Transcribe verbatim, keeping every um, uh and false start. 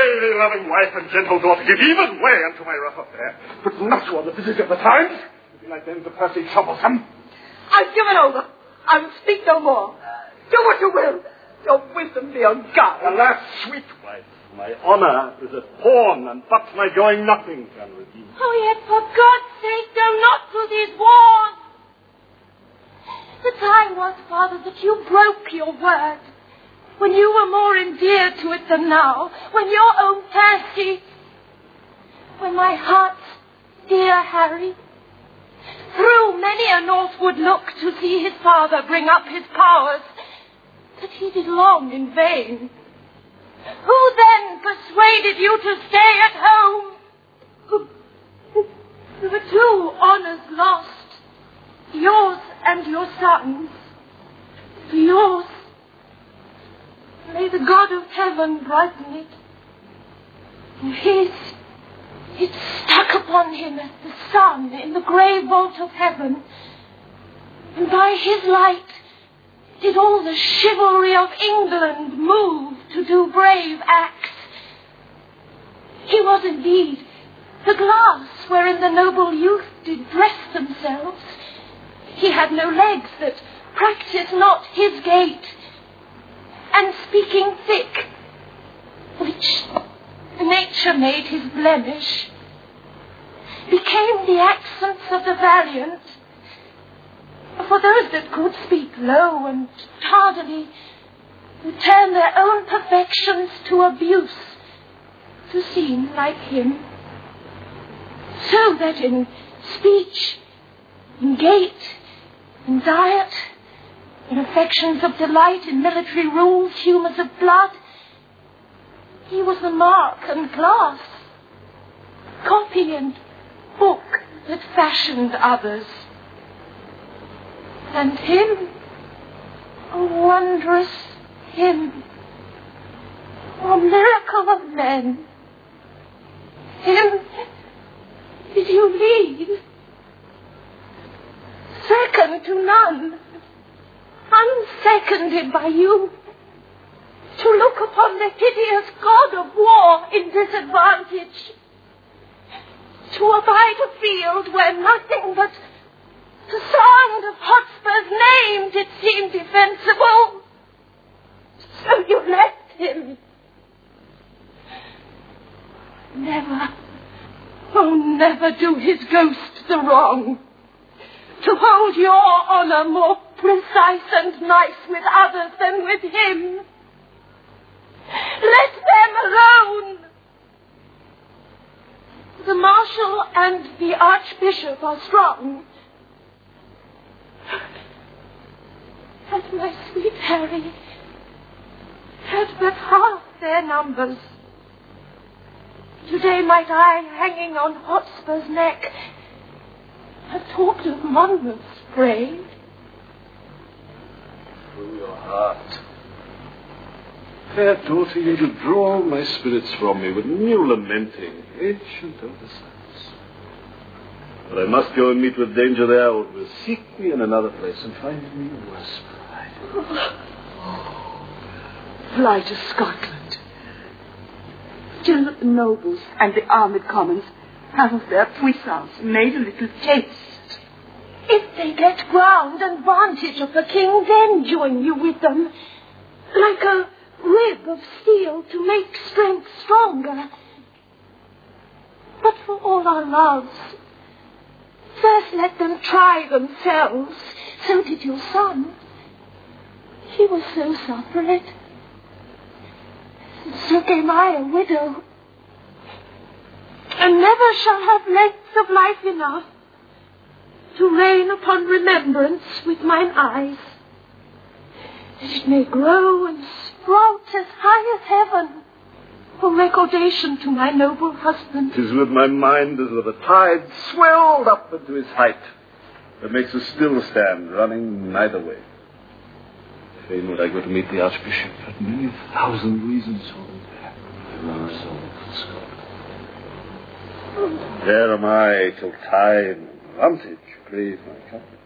daily loving wife and gentle daughter give even way unto my rough affair, but not to other physic of the times. Be like them to Percy troublesome. I've given over. I will speak no more. Do what you will. Your wisdom be on guard. Alas, sweet wife, my honour is at pawn, and but my going nothing can redeem. Oh, yet for God's sake, go not through these wars. The time was, Father, that you broke your word, when you were more endeared to it than now, when your own Percy, when my heart's dear Harry, through many a north would look to see his father bring up his powers, that he did long in vain. Who then persuaded you to stay at home? There were two honours lost, yours and your son's. Yours. May the God of heaven brighten it. His, it stuck upon him as the sun in the grey vault of heaven, and by his light did all the chivalry of England move to do brave acts. He was indeed the glass wherein the noble youth did dress themselves. He had no legs that practised not his gait, and speaking thick, which nature made his blemish, became the accents of the valiant, for those that could speak low and tardily would turn their own perfections to abuse, to seem like him. So that in speech, in gait, in diet, in affections of delight, in military rules, humours of blood, he was the mark and glass, copy and book that fashioned others. And him, a wondrous him, a miracle of men, him did you leave, second to none, unseconded by you, to look upon the hideous god of war in disadvantage, to abide a field where nothing but the sound of Hotspur's name did seem defensible. So you left him. Never, oh, never do his ghost the wrong, to hold your honour more precise and nice with others than with him. Let them alone. The Marshal and the Archbishop are strong. Had my sweet Harry had but half their numbers, today might I, hanging on Hotspur's neck, have talked of Monmouth's brave. Through your heart. Fair daughter, you do draw my spirits from me with new lamenting, ancient of the sense. But I must go and meet with danger there, or it will seek me in another place and find me worse pride. Fly to Scotland. Still the nobles and the armed commons have of their puissance made a little taste. If they get ground and vantage of the king, then join you with them, like a rib of steel to make strength stronger. But for all our loves, first let them try themselves. So did your son. He was so suffered. So came I, a widow, and never shall have length of life enough to reign upon remembrance with mine eyes, that it may grow and sprout as high as heaven, for recordation to my noble husband. 'Tis with my mind as though the tide swelled up into his height, that makes us still stand, running neither way. Fain would I go to meet the Archbishop, but many thousand reasons hold back my soul for Scotland. There am I till time and vantage crave my company.